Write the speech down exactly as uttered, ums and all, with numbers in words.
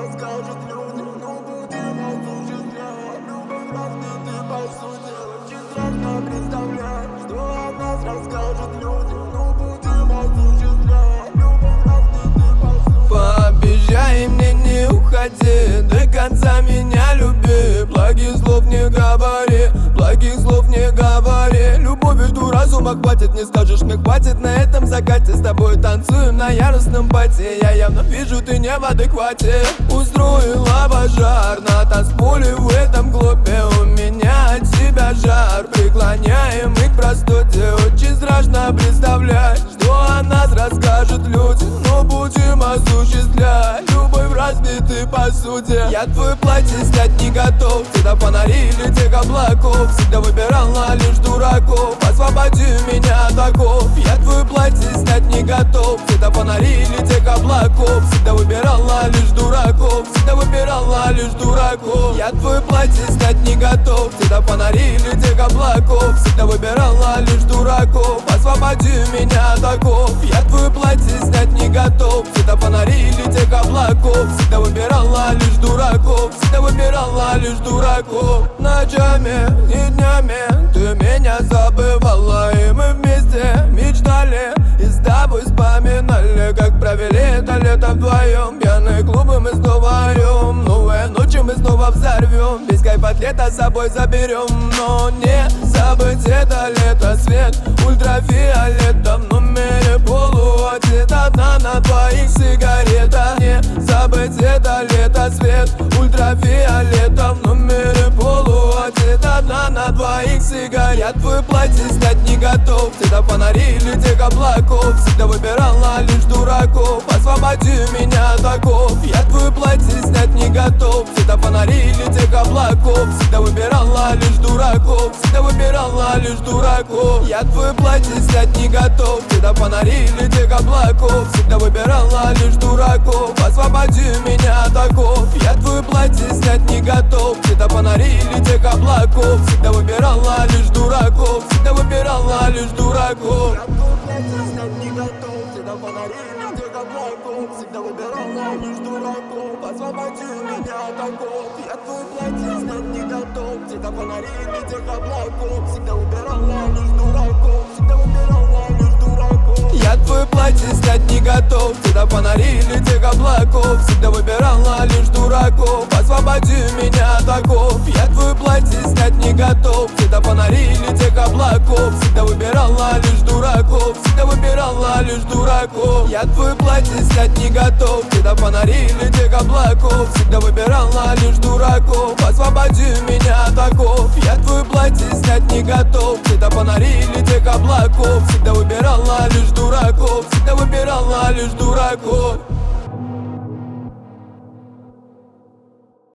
расскажут люди, но будем осуществлять любовь разбиты по сути. Очень страшно представлять, что о нас расскажут люди, но будем осуществлять любовь разбиты по сути. Пообещай мне, не уходи, до конца меня люби. Благих слов не говори, благих слов не говори. Любовь эту разума хватит, не скажешь мне хватит. На этом закате с тобой танцуем на яростном пати. Я явно вижу, ты не в адеквате. Устроила пожар на танцполе в этом клубе. У меня от тебя жар, преклоняем их к простоте. Очень страшно представлять, что о нас расскажут люди, но будем осуществлять любовь разбиты по сути. Я твое платье снять не готов, цвета фонарей или тех облаков. Всегда выбирала лишь дураков, освободи меня от оков. Я твое платье снять не готов, цвета фонарей или тех облаков. Всегда выбирала лишь дураков, всегда выбирала лишь дураков. Я твое платье снять не готов, цвета фонарей или тех облаков. Всегда выбирала лишь дураков, освободи меня от оков. Я твое платье снять не готов, цвета фонарей или тех облаков. Всегда выбирала лишь дураков, всегда выбирала лишь дураков. Ночами и днями ты меня забывала, и мы вместе мечтали и с тобой вспоминали, как провели это лето вдвоем. Пьяные клубы мы снова орем, новые ночи мы снова взорвем. Весь кайф от лета с собой заберем, но не забыть это лето. Свет ультрафиолетом в номере полуодет, одна на двоих сигарета. Не забыть это лето. Свет ультрафиолетом в номере полуодет, одна на двоих сигарет. Я твое платье снять не готов, цвета фонарей или тех облаков. Всегда выбирала лишь дураков, освободи меня от оков. Я твое платье снять не готов, цвета фонарей или тех облаков. Всегда выбирала лишь дураков, всегда выбирала лишь дураков. Я твое платье снять не готов, цвета фонарей или тех облаков. Всегда выбирала лишь дураков, освободи меня от оков. Я твое платье снять не готов, цвета фонарей или тех облаков. Всегда выбирала лишь дураков, всегда выбирала лишь дураков. Я твое платье снять не готов, цвета фонарей или тех облаков. Всегда выбирала лишь дураков, освободи меня от оков. Я твое платье снять не готов, цвета фонарей или тех облаков. Всегда выбирала лишь дураков, всегда выбирала лишь дураков. Я твое платье снять не готов, цвета фонарей или тех облаков. Всегда выбирала лишь дураков, освободи меня от оков. Я твое платье снять не готов, цвета фонарей или тех облаков. Всегда выбирала лишь дураков, всегда выбирала лишь дураков. Я твое платье снять не готов, цвета фонарей или тех облаков. Всегда выбирала лишь дураков, освободи меня от оков. Я твое платье снять не готов, цвета фонарей или тех облаков. Всегда выбирала лишь дураков, всегда выбирала лишь дураков.